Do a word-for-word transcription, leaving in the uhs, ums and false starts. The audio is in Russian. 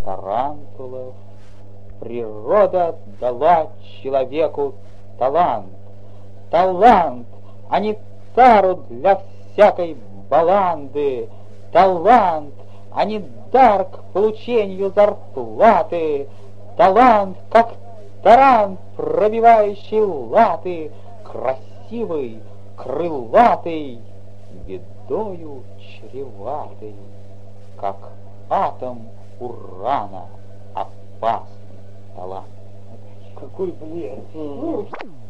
тарантулов. Природа дала человеку талант. Талант, а не тару для всякой баланды. Талант, а не дар к получению зарплаты. Талант, как таран, пробивающий латы, красивый, крылатый, бедою чреватый, как атом урана, опасный талант. Какой бред!